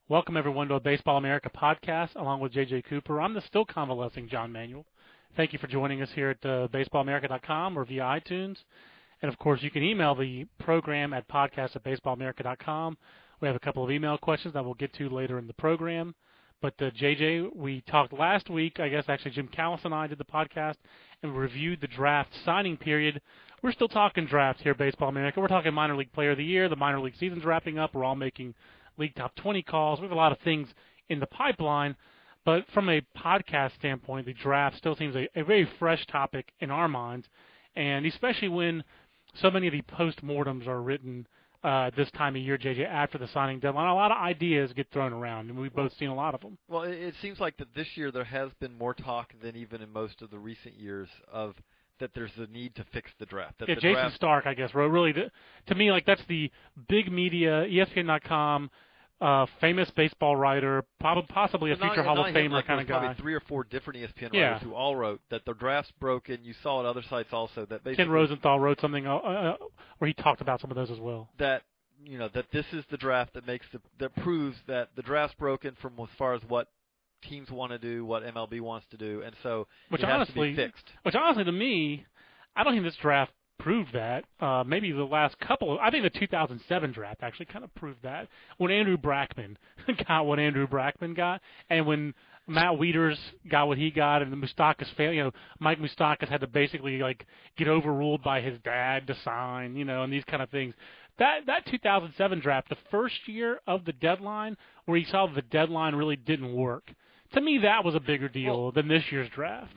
Welcome, everyone, to a Baseball America podcast, along with J.J. Cooper. I'm the still convalescing John Manuel. Thank you for joining us here at baseballamerica.com or via iTunes. And, of course, you can email the program at podcast@baseballamerica.com. We have a couple of email questions that we'll get to later in the program. But, J.J., we talked last week, I guess actually Jim Callis and I did the podcast, and reviewed the draft signing period. We're still talking draft here at Baseball America. We're talking minor league player of the year. The minor league season's wrapping up. We're all making league top 20 calls. We have a lot of things in the pipeline. But from a podcast standpoint, the draft still seems a very fresh topic in our minds, and especially when so many of the post-mortems are written this time of year, JJ, after the signing deadline. A lot of ideas get thrown around, and we've both seen a lot of them. Well, it seems like that this year there has been more talk than even in most of the recent years of that there's a need to fix the draft. That yeah, the Jason draft Stark, I guess, really, to me, like that's the big media, ESPN.com, famous baseball writer, possibly a future Hall of Famer kind of guy. Probably 3 or 4 different ESPN writers who all wrote that the draft's broken. You saw at other sites also that basically Ken Rosenthal wrote something where he talked about some of those as well. That that this is the draft that proves that the draft's broken from as far as what teams want to do, what MLB wants to do, and so it has to be fixed. Which honestly, to me, I don't think this draft proved that. Maybe the last couple I think the 2007 draft actually kind of proved that. When Andrew Brackman got what Andrew Brackman got, and when Matt Wieters got what he got, and the Moustakas family, Mike Moustakas had to basically get overruled by his dad to sign, and these kind of things. That 2007 draft, the first year of the deadline, where you saw the deadline really didn't work. To me, that was a bigger deal than this year's draft.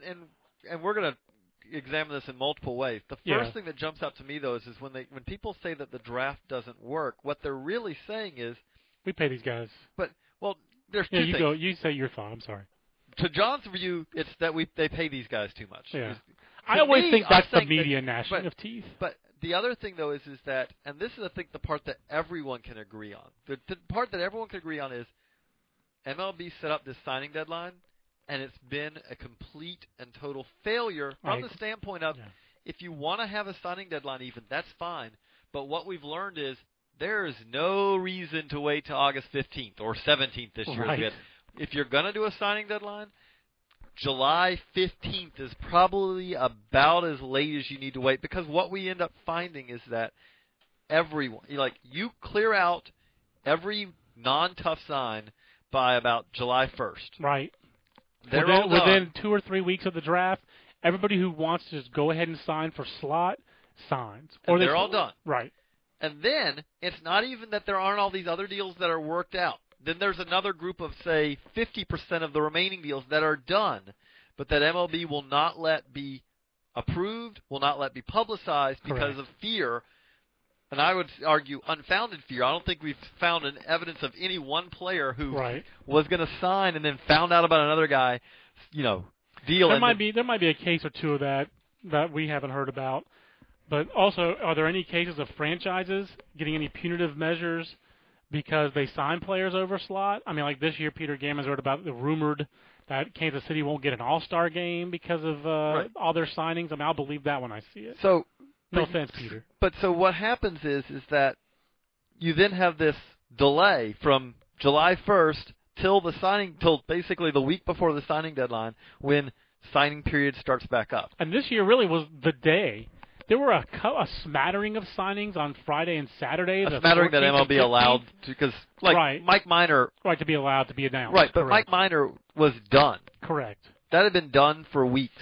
And we're going to examine this in multiple ways. The first thing that jumps out to me, though, is when people say that the draft doesn't work, what they're really saying is we pay these guys. But there's two things. You say your thought. I'm sorry. To John's view, it's that they pay these guys too much. Yeah. I always think that's the media gnashing of teeth. But the other thing, though, is that, and this is, I think, the part that everyone can agree on. The part that everyone can agree on is MLB set up this signing deadline, and it's been a complete and total failure from the standpoint of if you want to have a signing deadline even, that's fine. But what we've learned is there is no reason to wait till August 15th or 17th this year. Right. If you're going to do a signing deadline, July 15th is probably about as late as you need to wait, because what we end up finding is that everyone, you clear out every non-tough sign by about July 1st. Right. Within 2 or 3 weeks of the draft, everybody who wants to just go ahead and sign for slot signs. Or they're all done. Right. And then it's not even that there aren't all these other deals that are worked out. Then there's another group of, say, 50% of the remaining deals that are done, but that MLB will not let be approved, will not let be publicized because of fear. And I would argue unfounded fear. I don't think we've found an evidence of any one player who was going to sign and then found out about another guy, deal. There might be a case or two of that we haven't heard about. But also, are there any cases of franchises getting any punitive measures because they sign players over slot? I mean, like this year, Peter Gammons wrote about the rumored that Kansas City won't get an All-Star game because of all their signings. I mean, I'll believe that when I see it. So, no offense, Peter. But so what happens is that you then have this delay from July 1st till basically the week before the signing deadline, when signing period starts back up. And this year really was the day. There were a smattering of signings on Friday and Saturday. A smattering that MLB allowed because, Mike Minor. Right, to be allowed to be announced. Right, but Mike Minor was done. Correct. That had been done for weeks.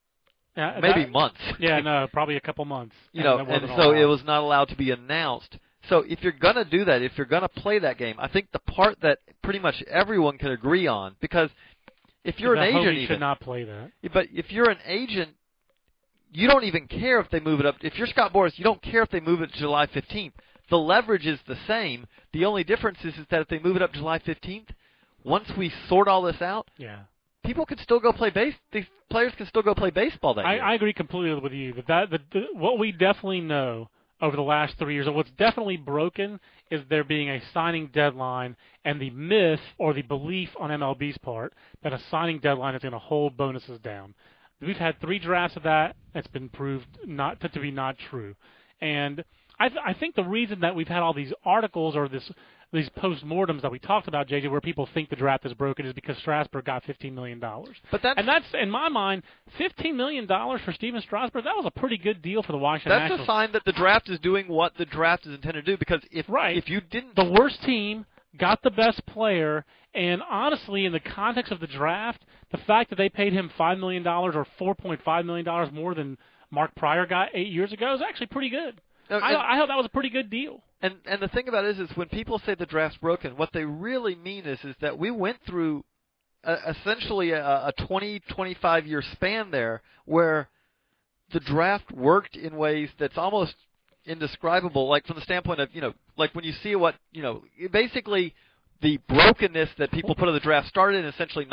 Maybe months. Yeah, no, probably a couple months. And so it was not allowed to be announced. So if you're going to do that, if you're going to play that game, I think the part that pretty much everyone can agree on, because if you're an agent, you should not play that. But if you're an agent, you don't even care if they move it up. If you're Scott Boras, you don't care if they move it to July 15th. The leverage is the same. The only difference is that if they move it up July 15th, once we sort all this out, people can still go play these players can still go play baseball that year. I agree completely with you. What we definitely know over the last 3 years, and what's definitely broken, is there being a signing deadline and the myth or the belief on MLB's part that a signing deadline is going to hold bonuses down. We've had 3 drafts of that. That's been proved to be not true. And I think the reason that we've had all these articles or this these postmortems that we talked about, JJ, where people think the draft is broken, is because Strasburg got $15 million. And that's, in my mind, $15 million for Steven Strasburg. That was a pretty good deal for the Washington Nationals. That's a sign that the draft is doing what the draft is intended to do. Because if you didn't, the worst team got the best player, and honestly, in the context of the draft, the fact that they paid him $5 million or $4.5 million more than Mark Pryor got 8 years ago is actually pretty good. I thought that was a pretty good deal. And the thing about it is when people say the draft's broken, what they really mean is that we went through essentially a 20, 25-year span there where the draft worked in ways that's almost indescribable, like from the standpoint of, like when you see what, basically the brokenness that people put on the draft started in essentially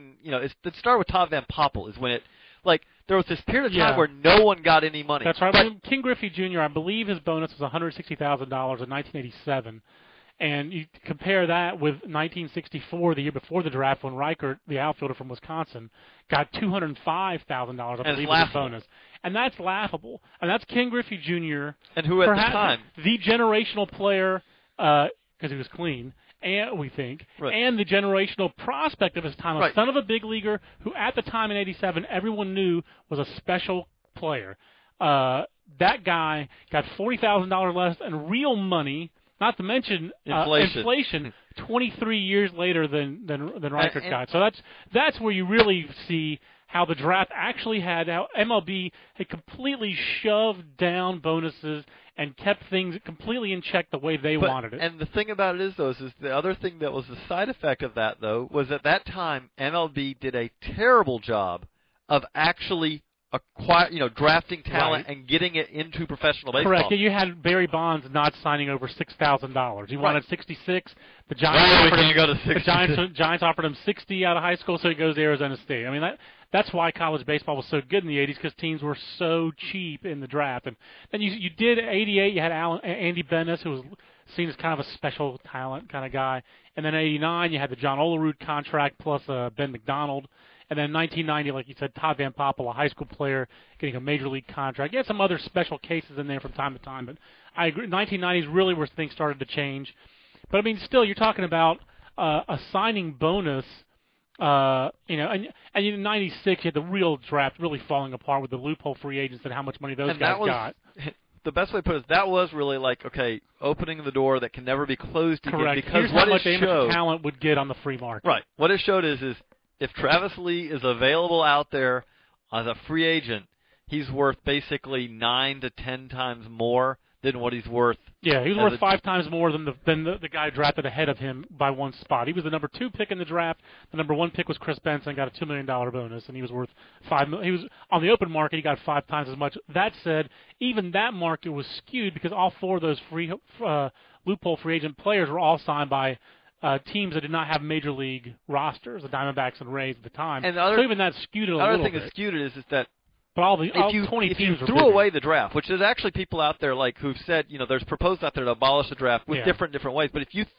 it started with Todd Van Poppel is when it, like, there was this period of time where no one got any money. That's right. King Griffey Jr., I believe his bonus was $160,000 in 1987. And you compare that with 1964, the year before the draft, when Reichert, the outfielder from Wisconsin, got $205,000, I believe, as a bonus. And that's laughable. And that's King Griffey Jr. And who at the time? The generational player, because he was clean, and we think, and the generational prospect of his time, a son of a big leaguer who at the time in 87 everyone knew was a special player. That guy got $40,000 less in real money, not to mention inflation 23 years later than Reichert got. So that's where you really see how the draft actually how MLB had completely shoved down bonuses and kept things completely in check the way they wanted it. And the thing about it is the other thing that was the side effect of that, though, was at that time MLB did a terrible job of actually drafting talent and getting it into professional baseball. Correct. You had Barry Bonds not signing over $6,000. He wanted 66. The Giants offered him 60 out of high school, so he goes to Arizona State. I mean, that's why college baseball was so good in the 80s, because teams were so cheap in the draft. And then you did 88. You had Andy Benes, who was seen as kind of a special talent kind of guy. And then 89, you had the John Olerud contract plus Ben McDonald. And then 1990, like you said, Todd Van Poppel, a high school player, getting a major league contract. You had some other special cases in there from time to time, but I agree. 1990s really where things started to change. But I mean, still, you're talking about a signing bonus. And in '96, you had the real draft really falling apart with the loophole free agents and how much money those guys got. The best way to put it is that was really like, okay, opening the door that can never be closed again. Correct. Because here's how much amateur talent would get on the free market. Right. What it showed is if Travis Lee is available out there as a free agent, he's worth basically 9 to 10 times more than what he's worth. Yeah, he was worth 5 times more than the guy drafted ahead of him by one spot. He was the number 2 pick in the draft. The number 1 pick was Chris Benson, got a $2 million bonus, and he was worth $5 million. He was on the open market. He got 5 times as much. That said, even that market was skewed because all 4 of those free loophole free agent players were all signed by teams that did not have major league rosters, the Diamondbacks and Rays at the time. And so even that skewed it a little bit. The other thing that skewed it is that if you 20 teams threw away the draft, which is actually people out there like who've said, there's proposed out there to abolish the draft with different ways. But if you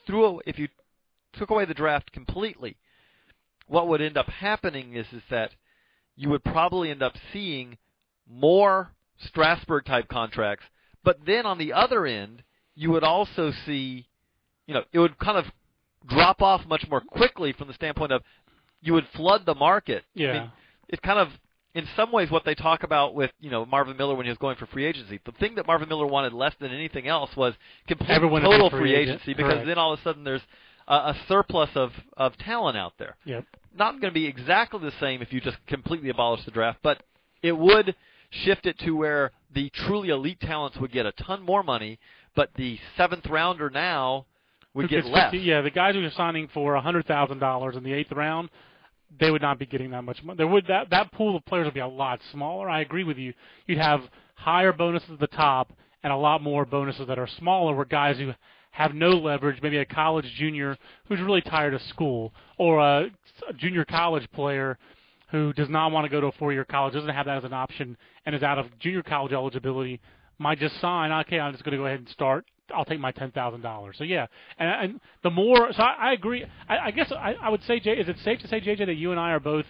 took away the draft completely, what would end up happening is that you would probably end up seeing more Strasburg type contracts. But then on the other end, you would also see, it would kind of drop off much more quickly from the standpoint of you would flood the market. Yeah. I mean, it's kind of, in some ways, what they talk about with, Marvin Miller when he was going for free agency. The thing that Marvin Miller wanted less than anything else was complete total free agency, because then all of a sudden there's a surplus of talent out there. Yep. Not going to be exactly the same if you just completely abolish the draft, but it would shift it to where the truly elite talents would get a ton more money, but the 7th rounder now would get less. Yeah, the guys who are signing for $100,000 in the 8th round, they would not be getting that much money. That pool of players would be a lot smaller. I agree with you. You'd have higher bonuses at the top and a lot more bonuses that are smaller, where guys who have no leverage, maybe a college junior who's really tired of school, or a junior college player who does not want to go to a 4-year college, doesn't have that as an option, and is out of junior college eligibility, might just sign, okay, I'm just going to go ahead and start. I'll take my $10,000. So, yeah. And the more – so I agree. I guess I would say, is it safe to say, JJ, that you and I are both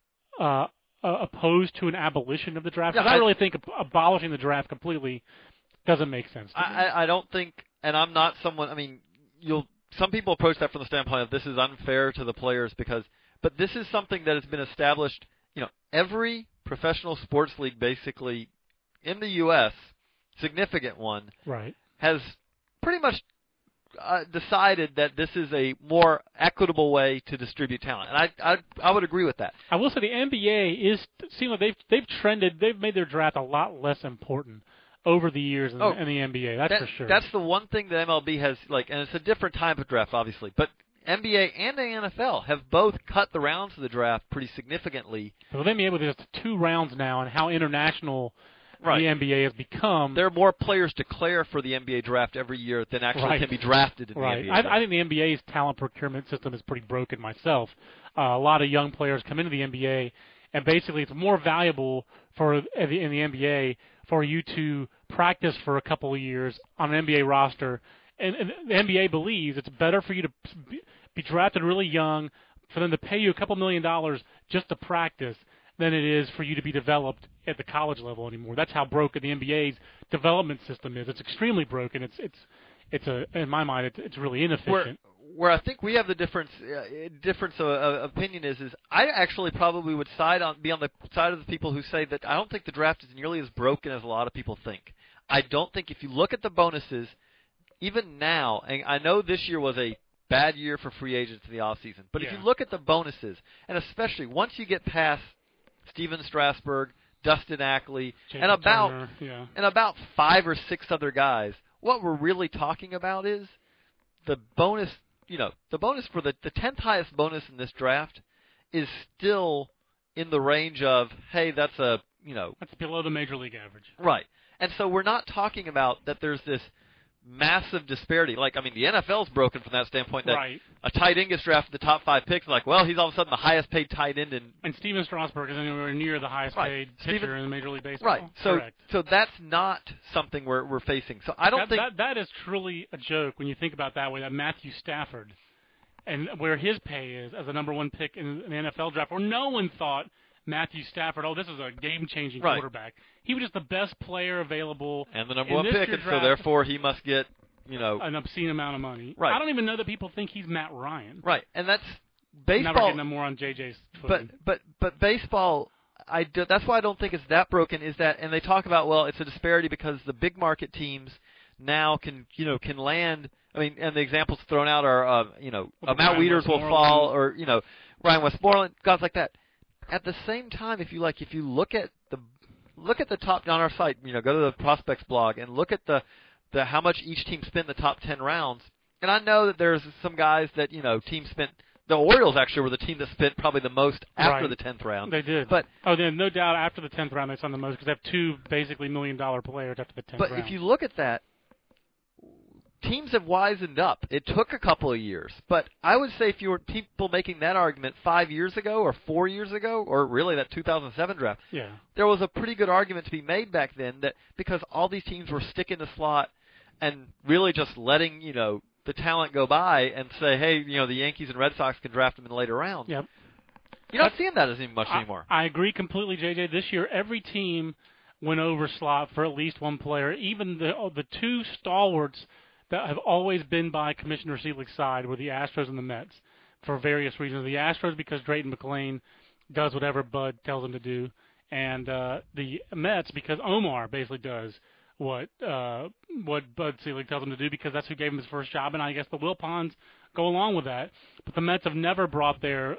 opposed to an abolition of the draft? Because I really think abolishing the draft completely doesn't make sense to me. I don't think – and I'm not someone – I mean, you'll some people approach that from the standpoint of this is unfair to the players but this is something that has been established. Every professional sports league basically in the U.S., significant one, right, has pretty much decided that this is a more equitable way to distribute talent, and I would agree with that. I will say the NBA seems like they've made their draft a lot less important over the years in the NBA. That's for sure. That's the one thing that MLB has and it's a different type of draft, obviously, but NBA and the NFL have both cut the rounds of the draft pretty significantly. Well, the NBA with just 2 rounds now, and how international. Right. The NBA has become. There are more players declare for the NBA draft every year than actually can be drafted in the NBA draft. I think the NBA's talent procurement system is pretty broken myself. A lot of young players come into the NBA, and basically it's more valuable in the NBA for you to practice for a couple of years on an NBA roster. And the NBA believes it's better for you to be drafted really young, for them to pay you a couple $1 million just to practice, than it is for you to be developed at the college level anymore. That's how broken the NBA's development system is. It's extremely broken. It's in my mind, it's really inefficient. Where I think we have the difference of opinion is I actually probably would be on the side of the people who say that I don't think the draft is nearly as broken as a lot of people think. I don't think if you look at the bonuses, even now, and I know this year was a bad year for free agents in the offseason, but if you look at the bonuses, and especially once you get past Steven Strasburg, Dustin Ackley, and about 5 or 6 other guys, what we're really talking about is the bonus. The bonus for the 10th highest bonus in this draft is still in the range of, hey, that's that's below the major league average. Right. And so we're not talking about that there's this massive disparity. The NFL's broken from that standpoint that a tight end gets drafted the top 5 picks. He's all of a sudden the highest paid tight end. And Steven Strasburg is anywhere near the highest paid pitcher in the Major League Baseball. Right. So that's not something we're facing. So I don't think that is truly a joke when you think about that way. That Matthew Stafford, and where his pay is as a number 1 pick in the NFL draft, where no one thought Matthew Stafford, this is a game-changing quarterback. He was just the best player available. And the number 1 pick, and so therefore he must get, an obscene amount of money. Right. I don't even know that people think he's Matt Ryan. Right, and that's baseball. Never getting more on JJ's footing. But baseball, that's why I don't think it's that broken, is that, and they talk about, it's a disparity because the big market teams now can land, and the examples thrown out are, Matt Wieters will fall, or, Ryan Westmoreland, guys like that. At the same time, if you look at the top on our site, go to the prospects blog and look at the how much each team spent in the top 10 rounds. And I know that there's some guys that teams spent. The Orioles actually were the team that spent probably the most after the 10th round. They did. But then no doubt after the 10th round they spent the most because they have 2 basically $1 million players after the 10th round. But if you look at that, teams have wisened up. It took a couple of years. But I would say if you were people making that argument 5 years ago or 4 years ago, or really that 2007 draft, there was a pretty good argument to be made back then that because all these teams were sticking the slot and really just letting, the talent go by and say, hey, the Yankees and Red Sox can draft them in the later rounds. Yep. You're not seeing that as much anymore. I agree completely, JJ. This year, every team went over slot for at least 1 player. Even the 2 stalwarts that have always been by Commissioner Selick's side were the Astros and the Mets for various reasons. The Astros because Drayton McClain does whatever Bud tells him to do, and the Mets because Omar basically does what Bud Selig tells him to do because that's who gave him his first job, and I guess the Wilpons go along with that. But the Mets have never brought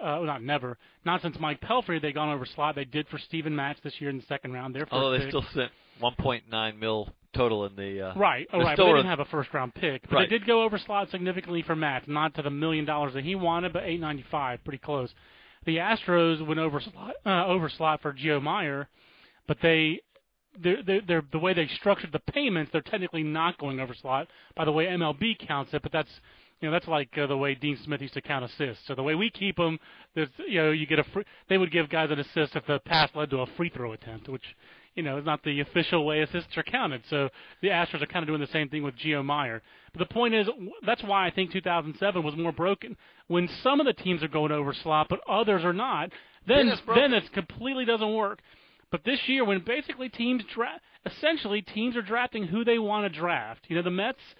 not since Mike Pelfrey they've gone over slot. They did for Steven Matz this year in the 2nd round. Although they still sent $1.9 million total in the right. But they didn't have a first-round pick. But they did go over slot significantly for Matz, not to the $1 million that he wanted, but $895, pretty close. The Astros went over slot for Gio Meyer, but they're the way they structured the payments, they're technically not going over slot by the way MLB counts it, but that's like the way Dean Smith used to count assists. So the way we keep them, you get they would give guys an assist if the pass led to a free throw attempt, which is not the official way assists are counted. So the Astros are kind of doing the same thing with Gio Meyer. But the point is, that's why I think 2007 was more broken. When some of the teams are going over slot, but others are not, then it completely doesn't work. But this year, when basically teams are drafting who they want to draft. The Mets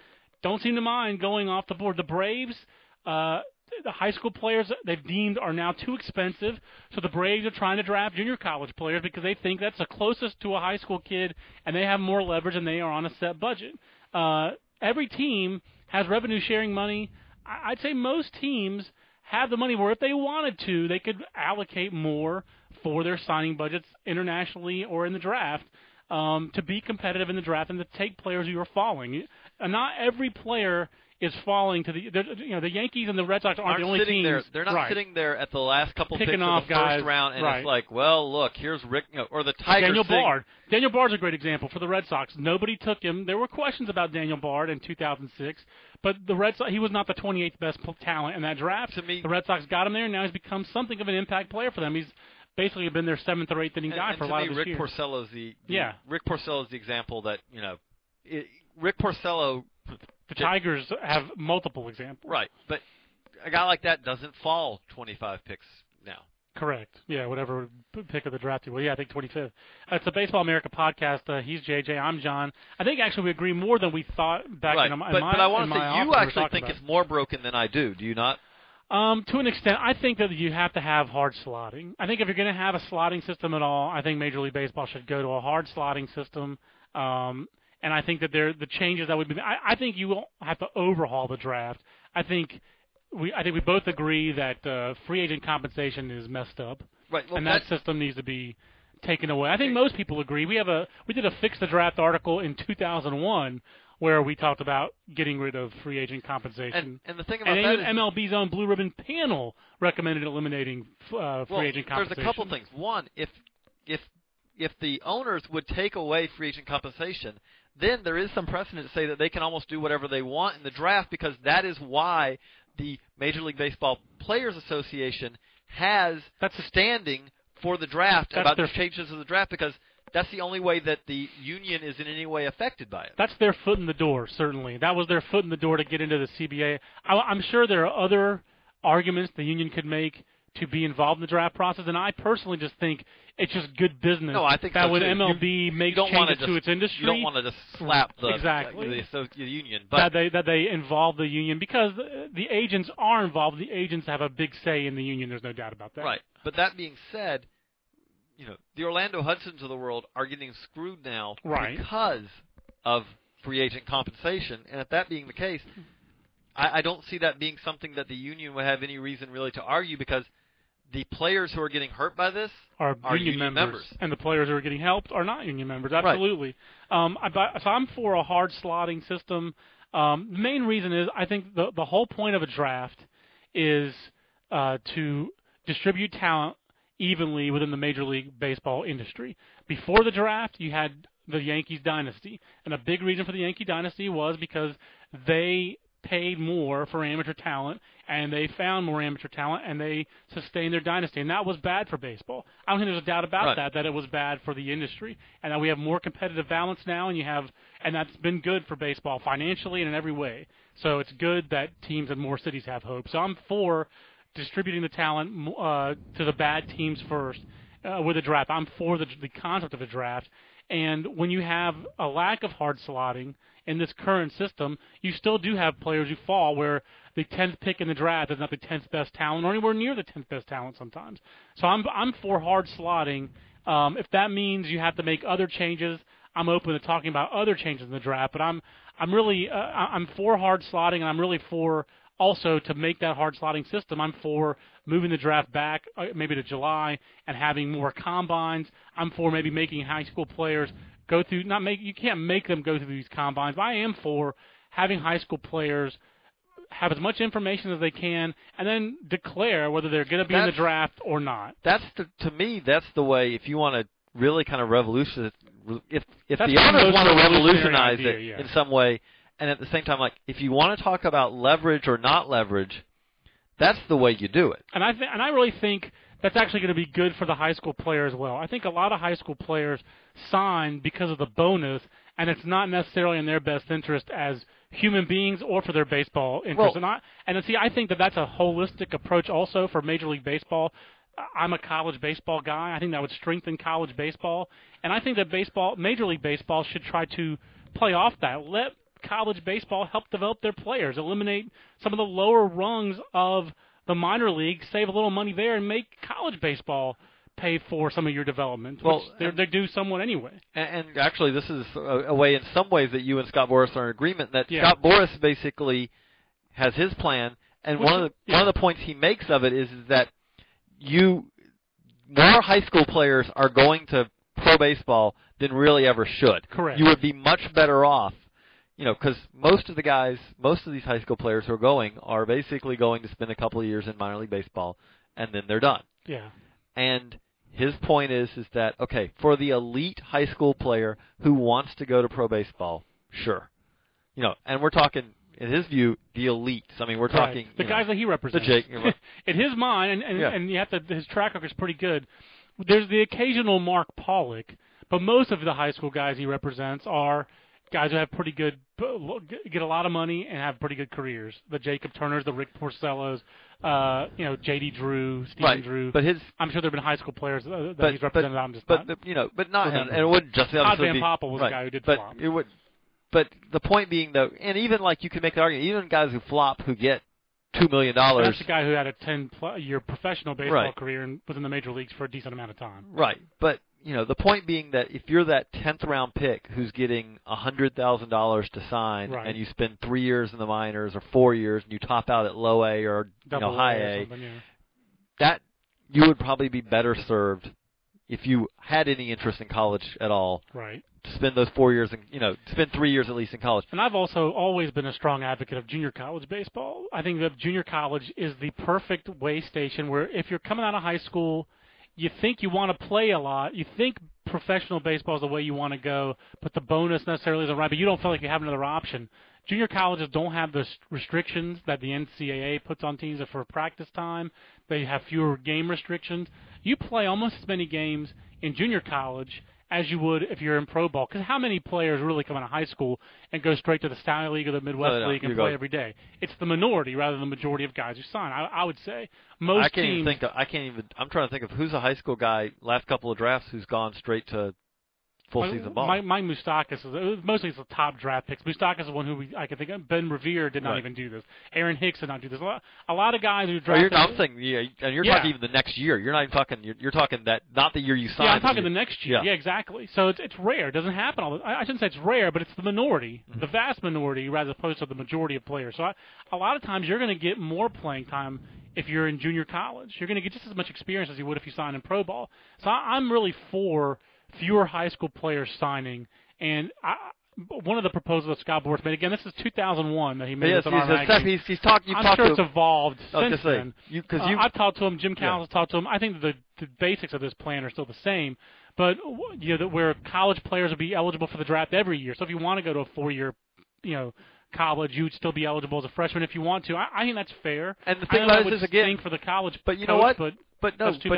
don't seem to mind going off the board. The Braves, the high school players they've deemed are now too expensive, so the Braves are trying to draft junior college players because they think that's the closest to a high school kid, and they have more leverage and they are on a set budget. Every team has revenue-sharing money. I'd say most teams have the money where if they wanted to, they could allocate more for their signing budgets internationally or in the draft to be competitive in the draft and to take players who are falling. And not every player is falling to the Yankees and the Red Sox aren't the only sitting teams. There. They're not right. sitting there at the last couple Picking picks off of the guys, first round, and right. it's like, well, look, here's Rick, or the Tigers. Daniel Bard. Daniel Bard's a great example for the Red Sox. Nobody took him. There were questions about Daniel Bard in 2006, but the Red Sox, he was not the 28th best talent in that draft. To me, the Red Sox got him there, and now he's become something of an impact player for them. He's basically been their 7th or 8th inning guy for a lot of his Rick years. Porcello is Rick Porcello is the example that Rick Porcello. The Tigers have multiple examples. Right, but a guy like that doesn't fall 25 picks now. Correct. Yeah, whatever pick of the draft. Well, yeah, I think 25th. It's the Baseball America podcast. He's JJ. I'm John. I think actually we agree more than we thought back right. in my But I want to say office you actually think it's more broken than I do. Do you not? To an extent, I think that you have to have hard slotting. I think if you're going to have a slotting system at all, I think Major League Baseball should go to a hard slotting system. And I think that the changes that would be. I think you will have to overhaul the draft. I think we both agree that free agent compensation is messed up, right? Well, and that system needs to be taken away. I think most people agree. We did a Fix the Draft article in 2001 where we talked about getting rid of free agent compensation. And the thing about and that even MLB's own Blue Ribbon panel recommended eliminating free agent compensation. There's a couple things. One, if the owners would take away free agent compensation, then there is some precedent to say that they can almost do whatever they want in the draft, because that is why the Major League Baseball Players Association has standing for the draft about the changes of the draft, because that's the only way that the union is in any way affected by it. That's their foot in the door, certainly. That was their foot in the door to get into the CBA. I'm sure there are other arguments the union could make to be involved in the draft process, and I personally just think it's just good business. No, I think that so when too. MLB makes changes to its industry, you don't want to just slap the union, but that they involve the union, because the agents are involved. The agents have a big say in the union. There's no doubt about that. Right. But that being said, the Orlando Hudsons of the world are getting screwed now because of free agent compensation, and if that being the case, I don't see that being something that the union would have any reason really to argue, because the players who are getting hurt by this are union members, and the players who are getting helped are not union members. Absolutely. Right. So I'm for a hard slotting system. The main reason is I think the whole point of a draft is to distribute talent evenly within the Major League Baseball industry. Before the draft, you had the Yankees dynasty, and a big reason for the Yankee dynasty was because they paid more for amateur talent, and they found more amateur talent, and they sustained their dynasty, and that was bad for baseball. I don't think there's a doubt about that it was bad for the industry, and that we have more competitive balance now, and that's been good for baseball financially and in every way. So it's good that teams in more cities have hope. So I'm for distributing the talent to the bad teams first with a draft. I'm for the concept of a draft, and when you have a lack of hard slotting in this current system, you still do have players who fall where the 10th pick in the draft is not the 10th best talent or anywhere near the 10th best talent sometimes. So I'm for hard slotting. If that means you have to make other changes, I'm open to talking about other changes in the draft. But I'm really I'm for hard slotting, and I'm really for also to make that hard slotting system. I'm for moving the draft back maybe to July and having more combines. I'm for maybe making high school players go through, you can't make them go through these combines, but I am for having high school players have as much information as they can and then declare whether they're going to be in the draft or not. To me, that's the way, if you want to really kind of revolutionize, if the owners want to revolutionize it in some way, and at the same time, like, if you want to talk about leverage or not leverage, that's the way you do it. And I really think that's actually going to be good for the high school player as well. I think a lot of high school players sign because of the bonus, and it's not necessarily in their best interest as human beings or for their baseball interest. Well, I think that that's a holistic approach also for Major League Baseball. I'm a college baseball guy. I think that would strengthen college baseball, and I think that Major League Baseball should try to play off that. Let college baseball help develop their players, eliminate some of the lower rungs of the minor league, save a little money there, and make college baseball pay for some of your development, which they do somewhat anyway. And actually, this is a way, in some ways, that you and Scott Boras are in agreement that Scott Boras basically has his plan, and one of the points he makes of it is that more high school players are going to pro baseball than really ever should. Correct. You would be much better off, because most of these high school players who are going are basically going to spend a couple of years in minor league baseball, and then they're done. Yeah. And his point is that, okay, for the elite high school player who wants to go to pro baseball, sure. And we're talking, in his view, the elites. I mean, we're talking the guys that he represents. In his mind, and you have to, his track record is pretty good. There's the occasional Mark Pollock, but most of the high school guys he represents are guys who have pretty good, get a lot of money and have pretty good careers. The Jacob Turners, the Rick Porcellos, J.D. Drew, Stephen Drew. But I'm sure there have been high school players that he's represented. I'm just but not, and it wouldn't just Todd Van Poppel was the guy who did flop. But the point being, though, and even you can make the argument, even guys who flop who get $2 million. That's the guy who had a 10-year professional baseball career and was in the major leagues for a decent amount of time. Right, but the point being that if you're that 10th round pick who's getting $100,000 to sign, and you spend 3 years in the minors or 4 years, and you top out at low A or high A, that you would probably be better served if you had any interest in college at all. Right. To spend those 4 years, spend 3 years at least in college. And I've also always been a strong advocate of junior college baseball. I think that junior college is the perfect way station where if you're coming out of high school, you think you want to play a lot, you think professional baseball is the way you want to go, but the bonus necessarily isn't right, but you don't feel like you have another option. Junior colleges don't have the restrictions that the NCAA puts on teams for practice time. They have fewer game restrictions. You play almost as many games in junior college as you would if you're in pro ball. Because how many players really come out of high school and go straight to the Sally League or the Midwest League and play every day? It's the minority rather than the majority of guys who sign. I would say most teams. I'm trying to think of who's a high school guy last couple of drafts who's gone straight to full season ball. Mike Moustakas, mostly it's the top draft picks. Moustakas is one who I can think of. Ben Revere did not even do this. Aaron Hicks did not do this. A lot of guys who drafted. I'm saying, and you're talking even the next year. You're not even talking. You're talking that not the year you signed. Yeah, I'm talking the next year. Yeah, exactly. So it's rare. It doesn't happen all the time. I shouldn't say it's rare, but it's the minority, the vast minority, rather opposed to the majority of players. So a lot of times you're going to get more playing time if you're in junior college. You're going to get just as much experience as you would if you signed in pro ball. So I'm really for fewer high school players signing, and one of the proposals that Scott Boras made, again, this is 2001 that he made this on our magazine. I'm sure it's evolved since then. I've talked to him, Jim Cowles has talked to him. I think the basics of this plan are still the same, but where college players will be eligible for the draft every year. So if you want to go to a 4-year, college, you'd still be eligible as a freshman if you want to. I think that's fair. And the thing about it is, again, for the college, but you know what? But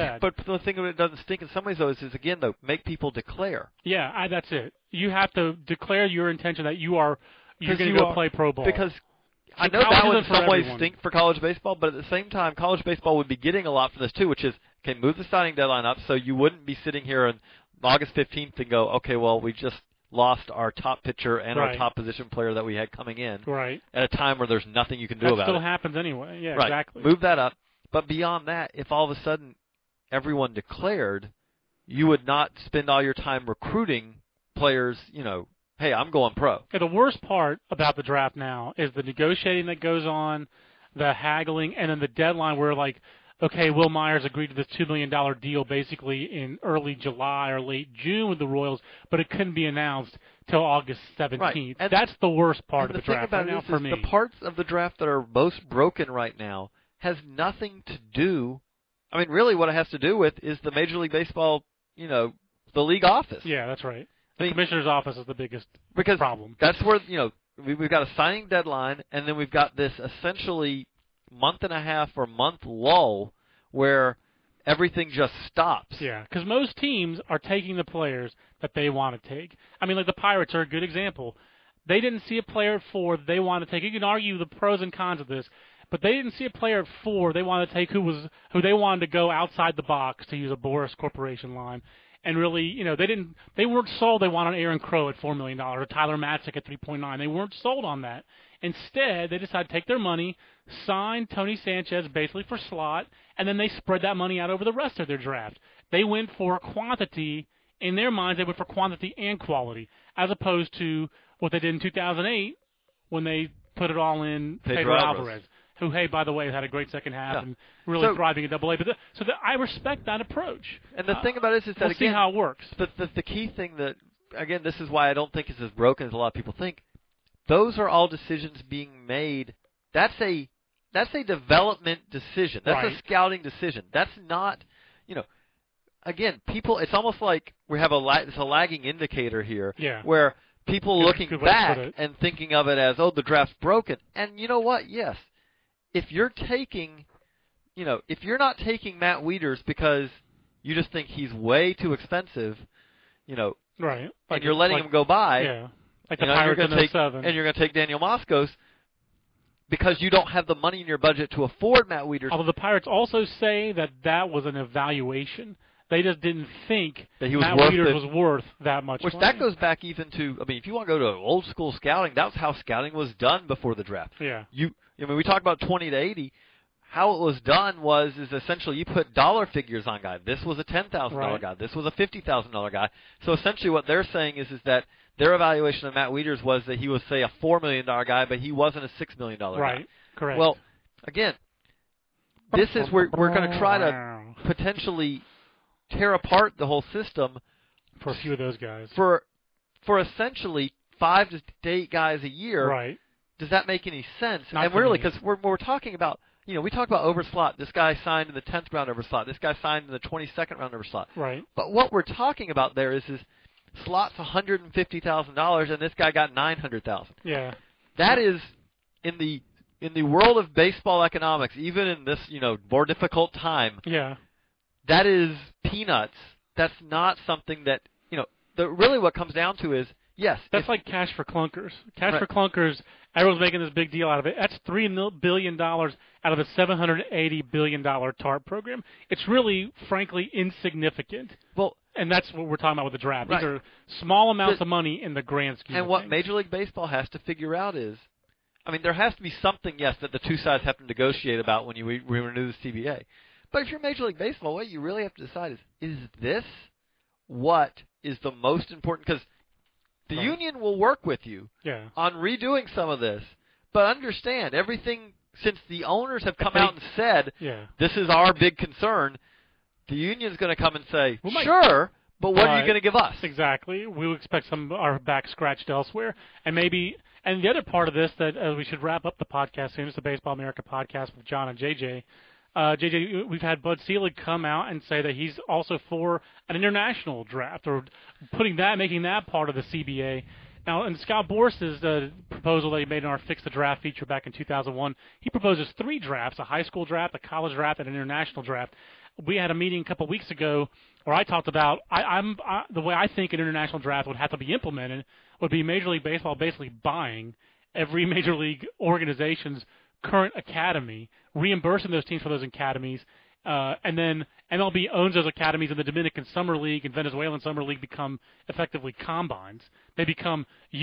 the thing that it doesn't stink in some ways, though, is again, though, make people declare. Yeah, that's it. You have to declare your intention that you're going to go play pro ball. Because I know that would in some ways stink for college baseball, but at the same time, college baseball would be getting a lot from this too, which is, okay, move the signing deadline up so you wouldn't be sitting here on August 15th and go, okay, well, we just lost our top pitcher and our top position player that we had coming in at a time where there's nothing you can do about it. That still happens anyway. Yeah, right. Exactly. Move that up. But beyond that, if all of a sudden everyone declared, you would not spend all your time recruiting players, hey, I'm going pro. Yeah, the worst part about the draft now is the negotiating that goes on, the haggling, and then the deadline where, okay, Will Myers agreed to this $2 million deal basically in early July or late June with the Royals, but it couldn't be announced till August 17th. Right. And that's the worst part of the draft right now for me. The parts of the draft that are most broken right now has nothing to do. I mean, really, what it has to do with is the Major League Baseball, the league office. Yeah, that's right. The commissioner's office is the biggest problem. That's where we've got a signing deadline, and then we've got this essentially month and a half or month lull where everything just stops. Yeah, because most teams are taking the players that they want to take. I mean, the Pirates are a good example. They didn't see a player at 4 that they want to take. You can argue the pros and cons of this. But they didn't see a player at 4 they wanted to take who they wanted to go outside the box, to use a Boras Corporation line. and really, they weren't sold. They wanted Aaron Crow at $4 million or Tyler Matzik at 3.9. They weren't sold on that. Instead, they decided to take their money, sign Tony Sanchez basically for slot, and then they spread that money out over the rest of their draft. They went for quantity. In their minds, they went for quantity and quality, as opposed to what they did in 2008 when they put it all in Pedro Alvarez, who, hey, by the way, had a great second half and really thriving in AA. But I respect that approach. And the thing about it is that, we'll see how it works. The key thing that, again, this is why I don't think it's as broken as a lot of people think. Those are all decisions being made. That's a development decision. That's a scouting decision. That's not, again, people. It's almost like we have it's a lagging indicator here, where people looking back and thinking of it as, the draft's broken. And you know what? Yes, if you're not taking Matt Wieters because you just think he's way too expensive, right, and you're letting him go by, like the Pirates in 07, and you're going to take Daniel Moskos because you don't have the money in your budget to afford Matt Wieters. Although the Pirates also say that was an evaluation. They just didn't think that Matt Wieters was worth that much Which money. That goes back even to, if you want to go to old school scouting, that was how scouting was done before the draft. Yeah. We talk about 20 to 80. How it was done is essentially you put dollar figures on guy. This was a $10,000 guy. This was a $50,000 guy. So essentially what they're saying is that their evaluation of Matt Wieters was that he was, say, a $4 million guy, but he wasn't a $6 million guy. Right, correct. Well, again, this is where we're going to try to potentially tear apart the whole system for a few of those guys. For essentially 5 to 8 guys a year. Right. Does that make any sense? Not and really, because we're talking about, we talk about overslot. This guy signed in the 10th round overslot. This guy signed in the 22nd round overslot. Right. But what we're talking about there is slot's $150,000 and this guy got $900,000. Yeah. That is in the world of baseball economics, even in this more difficult time. Yeah. That is peanuts. That's not something that really what comes down to is yes. That's like cash for clunkers. Cash for clunkers. Everyone's making this big deal out of it. That's $3 billion out of the $780 billion TARP program. It's really, frankly, insignificant. Well, and that's what we're talking about with the draft. These are small amounts of money in the grand scheme. And what Major League Baseball has to figure out is, there has to be something, yes, that the two sides have to negotiate about when we renew the CBA. But if you're Major League Baseball, what you really have to decide is this what is the most important? Because the union will work with you on redoing some of this. But understand, everything, since the owners have come out and said, this is our big concern, the union's going to come and say, sure, but what are you going to give us? Exactly. We would expect some of our back scratched elsewhere. And the other part of this that we should wrap up the podcast soon. It's the Baseball America podcast with John and JJ. JJ, we've had Bud Selig come out and say that he's also for an international draft or making that part of the CBA. Now, in Scott Boras's proposal that he made in our Fix the Draft feature back in 2001, he proposes 3 drafts, a high school draft, a college draft, and an international draft. We had a meeting a couple of weeks ago where I talked about the way I think an international draft would have to be implemented would be Major League Baseball basically buying every Major League organization's current academy, reimbursing those teams for those academies, and then MLB owns those academies, and the Dominican Summer League and Venezuelan Summer League become effectively combines. They become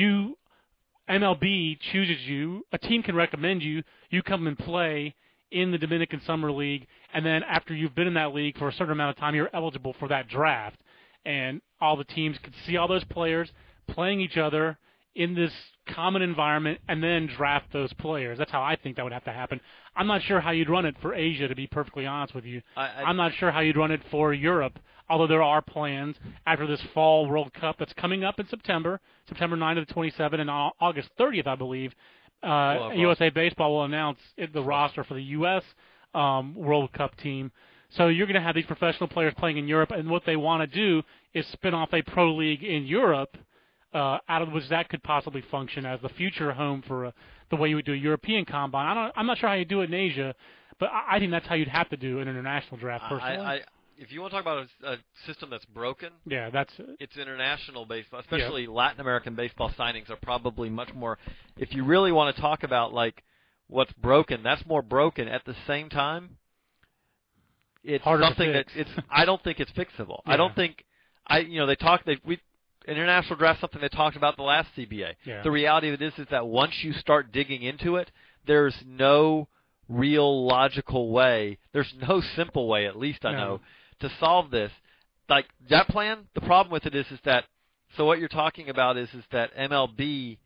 MLB chooses you, a team can recommend you come and play in the Dominican Summer League, and then after you've been in that league for a certain amount of time, you're eligible for that draft. And all the teams could see all those players playing each other in this common environment and then draft those players. That's how I think that would have to happen. I'm not sure how you'd run it for Asia, to be perfectly honest with you. I'm not sure how you'd run it for Europe, although there are plans after this fall World Cup that's coming up in September 9 to the 27th, and on August 30th, I believe, USA Baseball will announce the roster for the U.S. World Cup team. So you're going to have these professional players playing in Europe, and what they want to do is spin off a pro league in Europe, out of which that could possibly function as the future home for the way you would do a European combine. I'm not sure how you do it in Asia, but I think that's how you'd have to do an international draft, personally. If you want to talk about a system that's broken, it's international baseball, especially Latin American baseball signings are probably much more. If you really want to talk about like what's broken, that's more broken. At the same time, it's harder something to fix. I don't think it's fixable. Yeah. I don't think international draft, something they talked about the last CBA. Yeah. The reality of it is that once you start digging into it, there's no real logical way. There's no simple way, at least I know, to solve this. Like that plan, the problem with it is that. So what you're talking about is that MLB,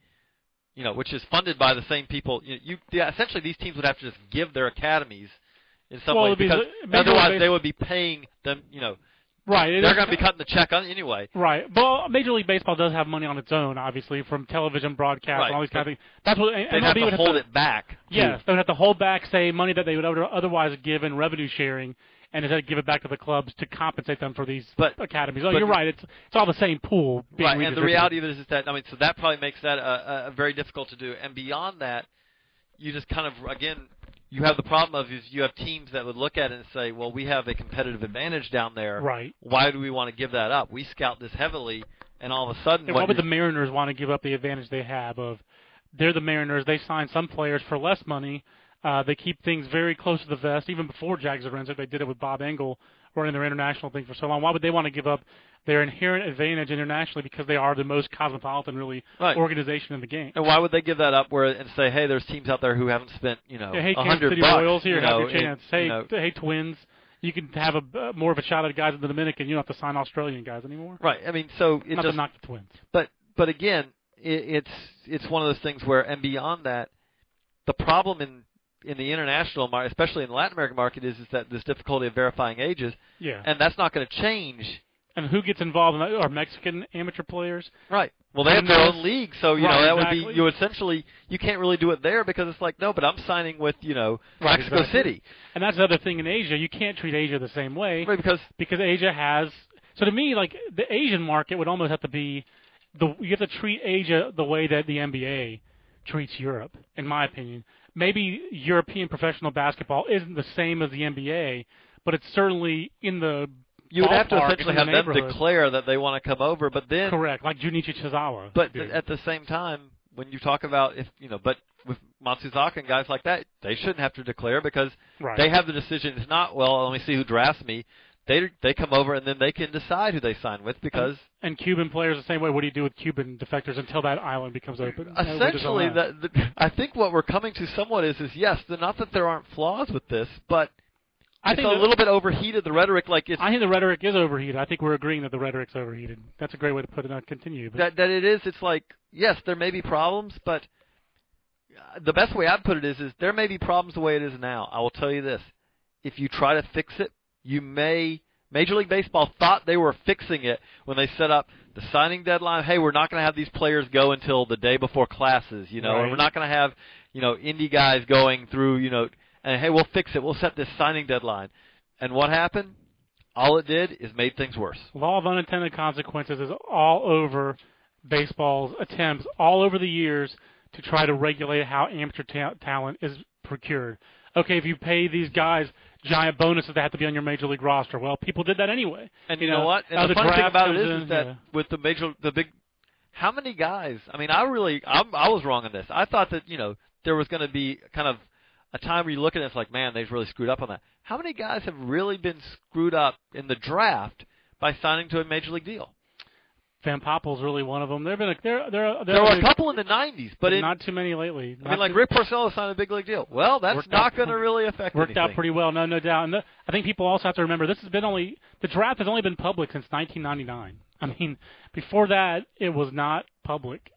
which is funded by the same people. Essentially these teams would have to just give their academies in some way because otherwise they would be paying them. Right. They're going to be cutting the check on anyway. Right. Well, Major League Baseball does have money on its own, obviously, from television broadcast and all these kind of things. That's what they'd have to hold it back. Yes, they would have to hold back, say, money that they would otherwise give in revenue sharing, and instead give it back to the clubs to compensate them for these academies. You're right. It's all the same pool. Right. And the reality of it is that so that probably makes that a very difficult to do. And beyond that, you just kind of you have the problem of you have teams that would look at it and say, well, we have a competitive advantage down there. Right. Why do we want to give that up? We scout this heavily, and all of a sudden... And why would the Mariners want to give up the advantage they have of they're the Mariners, they sign some players for less money, they keep things very close to the vest, even before Jags Lorenzo, they did it with Bob Engel running their international thing for so long. Why would they want to give up their inherent advantage internationally because they are the most cosmopolitan, really, organization in the game? And why would they give that up and say, hey, there's teams out there who haven't spent, hey, $100 Kansas City bucks, Royals, here, have your chance. Hey, Twins, you can have more of a shot at guys in the Dominican. You don't have to sign Australian guys anymore. Right. I mean, so not to knock the Twins. But again, it's one of those things where, and beyond that, the problem in the international market, especially in the Latin American market, is that this difficulty of verifying ages. Yeah. And that's not going to change. And who gets involved in that? Are Mexican amateur players? Right. Well, they have their own league, so that exactly. would be you can't really do it there because it's like no, but I'm signing with Mexico City. And that's the other thing in Asia. You can't treat Asia the same way, right? Because Asia has. So to me, like the Asian market would almost have to be you have to treat Asia the way that the NBA treats Europe, in my opinion. Maybe European professional basketball isn't the same as the NBA, but it's certainly in the you would have to essentially have them declare that they want to come over, but then correct, like Junichi Chizawa. But at the same time, when you talk about but with Matsuzaka and guys like that, they shouldn't have to declare because they have the decision. It's not let me see who drafts me. They come over and then they can decide who they sign with because and Cuban players the same way. What do you do with Cuban defectors until that island becomes open? Essentially, I think what we're coming to somewhat is yes, not that there aren't flaws with this, but I think a little bit overheated. The rhetoric, I think the rhetoric is overheated. I think we're agreeing that the rhetoric's overheated. That's a great way to put it. Continue. That it is. It's like yes, there may be problems, but the best way I'd put it is there may be problems the way it is now. I will tell you this: if you try to fix it, you may. Major League Baseball thought they were fixing it when they set up the signing deadline. Hey, we're not going to have these players go until the day before classes, and we're not going to have, indie guys going through, and hey, we'll fix it. We'll set this signing deadline. And what happened? All it did is made things worse. Law of unintended consequences is all over baseball's attempts, all over the years, to try to regulate how amateur talent is procured. Okay, if you pay these guys giant bonuses that have to be on your major league roster. Well, people did that anyway. And you know what? And the funny thing about it is that with the big, how many guys? I mean, I was wrong on this. I thought that there was going to be kind of a time where you look at it, it's like, man, they've really screwed up on that. How many guys have really been screwed up in the draft by signing to a major league deal? Van Poppel's really one of them. There were a couple in the 90s, but not too many lately. Like Rick Porcello signed a big league deal. Well, that's not going to really affect anything. Worked out pretty well, no doubt. And I think people also have to remember the draft has only been public since 1999. I mean, before that it was not public.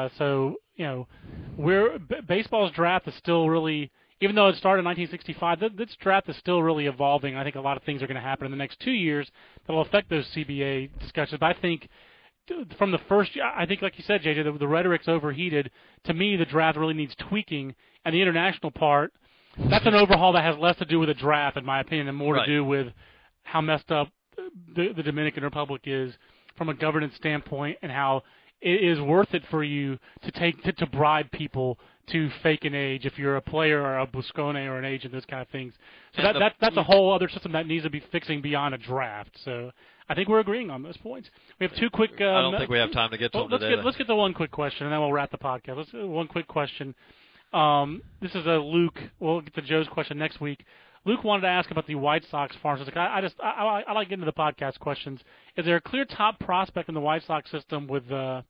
Baseball's draft is still really, even though it started in 1965, this draft is still really evolving. I think a lot of things are going to happen in the next 2 years that will affect those CBA discussions. But I think from the first year, I think, like you said, JJ, the rhetoric's overheated. To me, the draft really needs tweaking, and the international part, that's an overhaul that has less to do with the draft, in my opinion, and more to do with how messed up the Dominican Republic is from a governance standpoint, and how it is worth it for you to bribe people to fake an age if you're a player or a Buscone or an agent, those kind of things. So that's a whole other system that needs to be fixing beyond a draft. So I think we're agreeing on those points. We have two quick. I don't think we have time to get to them today. Let's get to one quick question, and then we'll wrap the podcast. Let's one quick question. This is a Luke. We'll get to Joe's question next week. Luke wanted to ask about the White Sox farm system. I like getting into the podcast questions. Is there a clear top prospect in the White Sox system with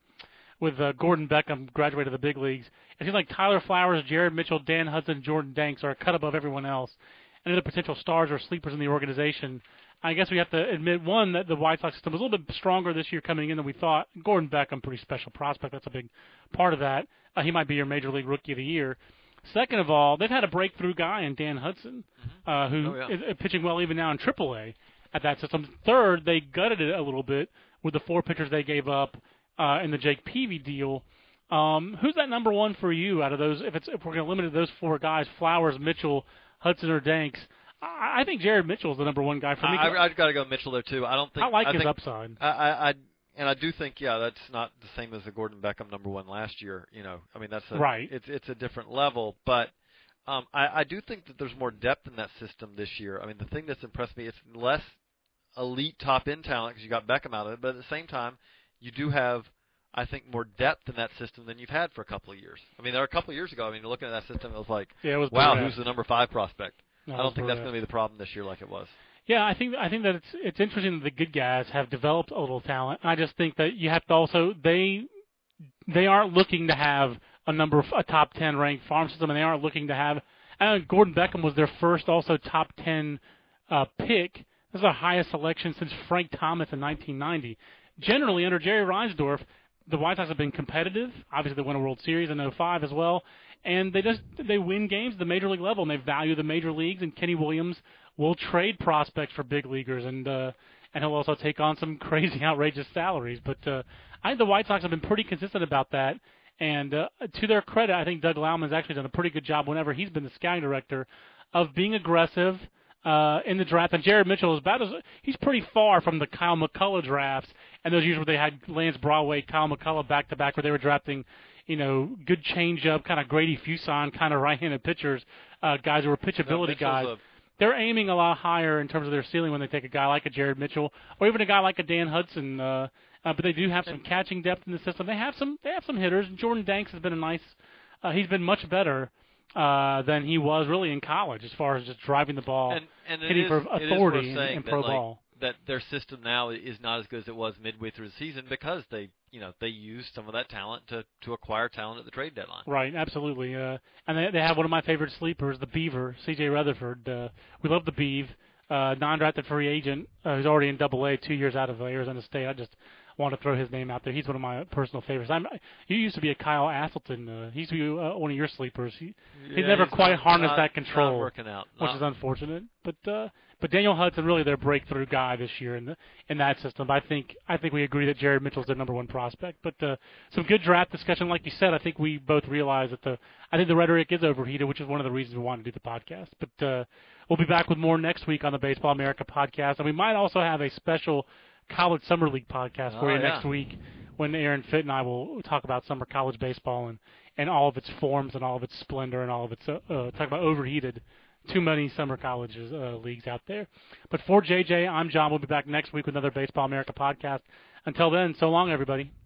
Gordon Beckham graduated to the big leagues? It seems like Tyler Flowers, Jared Mitchell, Dan Hudson, Jordan Danks are a cut above everyone else. Any other potential stars or sleepers in the organization? I guess we have to admit, one, that the White Sox system was a little bit stronger this year coming in than we thought. Gordon Beckham, pretty special prospect. That's a big part of that. He might be your Major League Rookie of the Year. Second of all, they've had a breakthrough guy in Dan Hudson, who is pitching well even now in AAA at that system. Third, they gutted it a little bit with the 4 pitchers they gave up in the Jake Peavy deal. Who's that number one for you out of those? If we're going to limit it to those 4 guys, Flowers, Mitchell, Hudson, or Danks, I think Jared Mitchell is the number one guy for me. I've got to go Mitchell there too. I like his upside. And I do think, that's not the same as the Gordon Beckham number one last year. I mean, right. It's a different level, but I do think that there's more depth in that system this year. I mean, the thing that's impressed me, it's less elite top end talent because you got Beckham out of it, but at the same time, you do have, I think, more depth in that system than you've had for a couple of years. I mean, there were a couple of years ago, you're looking at that system, it was like, wow, who's the number 5 prospect? I don't think that's going to be the problem this year like it was. Yeah, I think that it's interesting that the good guys have developed a little talent. I just think that you have to also they aren't looking to have a top 10 ranked farm system, and they aren't looking to have. Gordon Beckham was their first also top 10 pick. This is the highest selection since Frank Thomas in 1990. Generally, under Jerry Reinsdorf, the White Sox have been competitive. Obviously, they won a World Series in 2005 as well, and they win games at the major league level, and they value the major leagues. And Kenny Williams will trade prospects for big leaguers, and he'll also take on some crazy, outrageous salaries. But I think the White Sox have been pretty consistent about that. And to their credit, I think Doug Lauman's actually done a pretty good job whenever he's been the scouting director of being aggressive in the draft. And Jared Mitchell he's pretty far from the Kyle McCullough drafts and those years where they had Lance Broadway, Kyle McCullough back to back, where they were drafting, good changeup, kind of Grady Fuson kind of right-handed pitchers, guys who were pitchability guys. They're aiming a lot higher in terms of their ceiling when they take a guy like a Jared Mitchell or even a guy like a Dan Hudson. But they do have some catching depth in the system. They have some hitters. Jordan Danks has been he's been much better than he was really in college as far as just driving the ball, and hitting for authority in pro ball. That their system now is not as good as it was midway through the season because they used some of that talent to acquire talent at the trade deadline. Right, absolutely. And they have one of my favorite sleepers, the Beaver, C.J. Rutherford. We love the Beav, non-drafted free agent who's already in Double-A, 2 years out of Arizona State. I just want to throw his name out there. He's one of my personal favorites. You used to be a Kyle Asselton. He used to be one of your sleepers. He's never quite harnessed that control, not working out. Which is unfortunate. But Daniel Hudson, really their breakthrough guy this year in that system. I think we agree that Jared Mitchell's their number one prospect. But some good draft discussion, like you said. I think we both realize that I think the rhetoric is overheated, which is one of the reasons we wanted to do the podcast. But we'll be back with more next week on the Baseball America podcast, and we might also have a special College Summer League podcast for you next week when Aaron Fitt and I will talk about summer college baseball and all of its forms and all of its splendor and all of its talk about overheated. Too many summer college leagues out there. But for JJ, I'm John. We'll be back next week with another Baseball America podcast. Until then, so long, everybody.